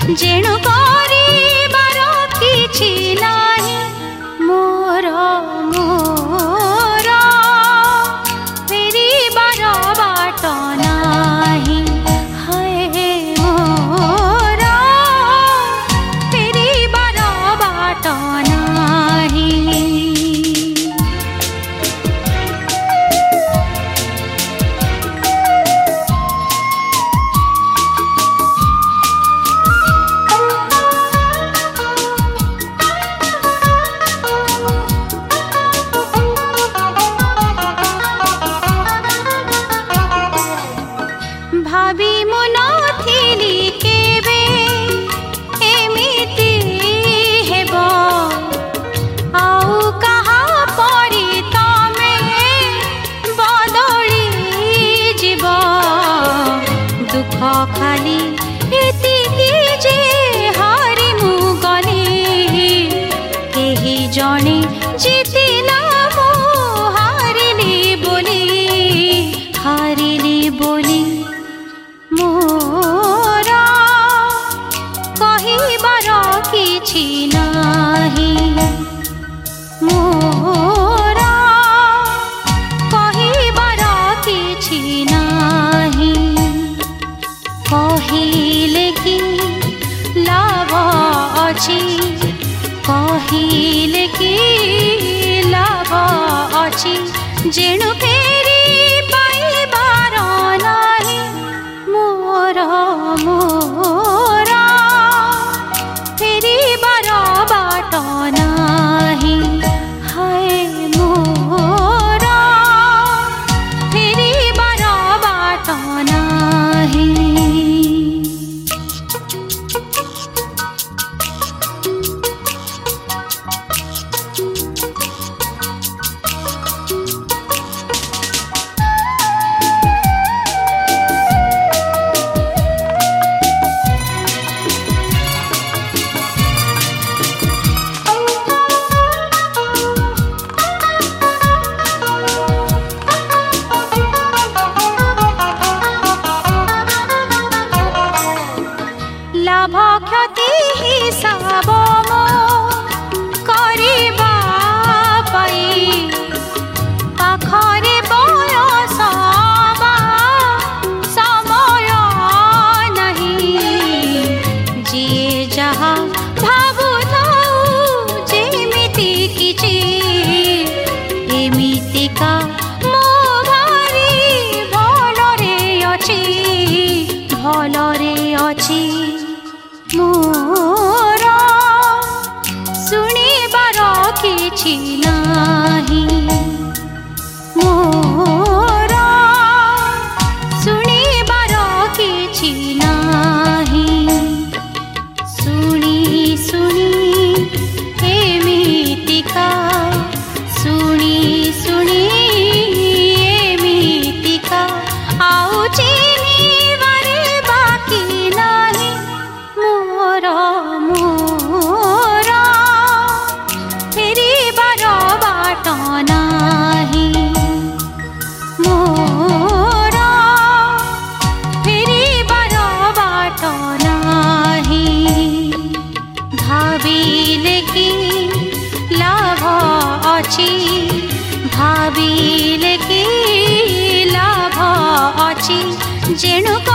जेणु करिबार किछि नाही मोर मोर फेरिबार बाट नाही हाय मोर फेरिबार बाट नाही। भाभी मु नथिली केबे एमिति हेबो आउ कहा परी तमे बदली जीव दुख खाली एतिकी जे हारी मु गली केही जणे जितिला मु हारिली बोली मोरा कहिबार किछि नाही मोरा कहिबार किछि नाही कहिले कि लाभ अछि कहिले कि लाभ अछि जेणु फेरि पाइबार नाही मोर मोर फेरिबार बाट नाही हाय मोर फेरिबार बाट नाही। लाभ क्षति हिसाब मो करिबा पाई पाखरे बयस बा समय नहीं जिए जहा भाबुथाउ जेमिति किछि एमितिका मो भारी भलरे अछि मोर सुनिबार किछि नाही मोर सुनिबार किछि नाही सुनी सुनी एमितिका सुनी सुनी एमितिका आउ चिनिबारे बाकी नाही मोर मोर फेरिबार बाट नाही मोर फेरिबार बाट नाही भाबिले कि लाभ अछि भाबिले कि लाभ अछि जेणु